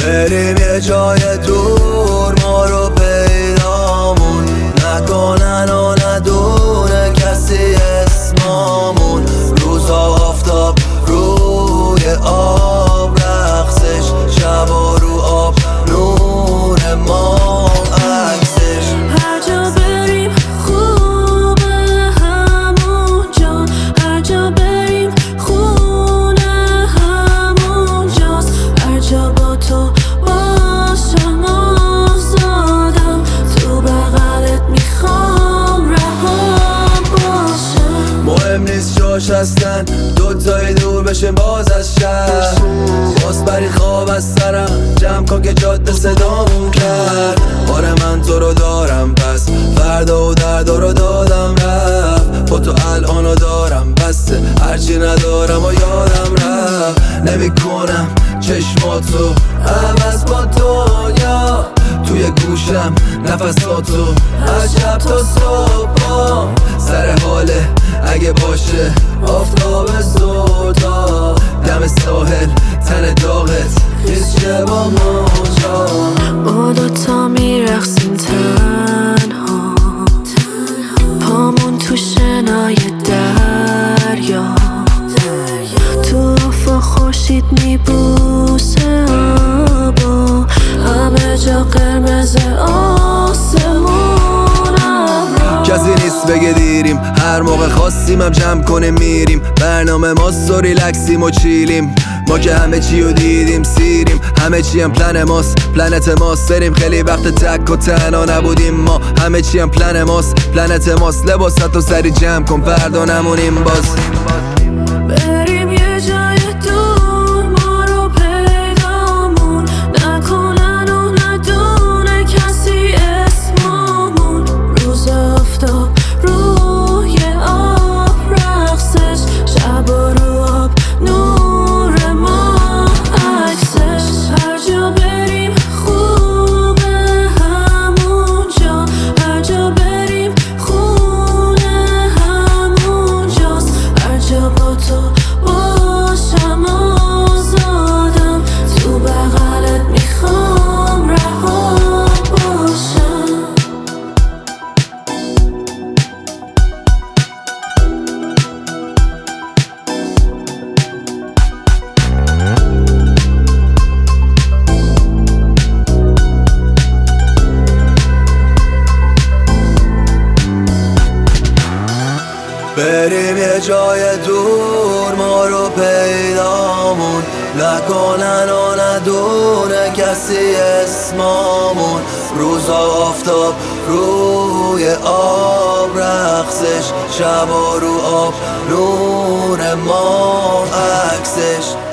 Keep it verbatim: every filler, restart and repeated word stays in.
بریم یه جای دور ما رو پیدامون نکنن و ندونه کسی اسمامون. روزا آفتاب روی آب رقصش، شبا رو آب نور ما عکسش. هر جا بریم خوبه همون جا، هر جا بریم خونه همون جاست. هر جا با تو باشم آزادم، تو بغلت میخوام رهام باشم. مهم نیست جاش هستن دوتایی دور بشیم باز از شهر. باز بری خواب از سرم جمع کن که جاده صدامون کرد. آره من تو رو دارم پس فردا و دردا رو دادم رفت. با تو الانو دارم بسته هرچی ندارم و یادم رفت. نمی کنم چشماتو عوض با دنیا، توی گوشم نفساتو از شب تا صبح. سر حاله اگه باشه آفتاب سودا، دم ساحل تن داغت خیز شه با موجا. ما دوتا میرقصیم تنها، پامون تو شنای دریا، تو افق خورشید میبوسه آبا، همه جا قرمز آسمون ابرا. کسی نیست بگه دیریم، هر موقع خواستیم هم جمع کنیم میریم. برنامه ماست و ریلکسیم و چیلیم، ما که همه چی رو دیدیم سیریم. همه چی هم پلن ماست، پلنت ماست. بریم خیلی وقت تک و تنها نبودیم ما، همه چی هم پلن ماست، پلنت ماست. لباست و سری جمع کن فردا نمونیم باز. بریم یه جای دور ما رو پیدامون نکنن و ندونه کسی اسمامون. روز آفتاب روی آب رقصش، شب رو آب نور ما عکسش. هر جا بریم خوبه همون جا، هر جا بریم خونه همون جاست. هر جا با تو باشم آزادم، تو بغلت میخوام رها باشم. بریم یه جای دور ما رو پیدامون نکنن و ندونه کسی اسمامون. روزا آفتاب روی آب رقصش، شبا رو آب نور ما عکسش.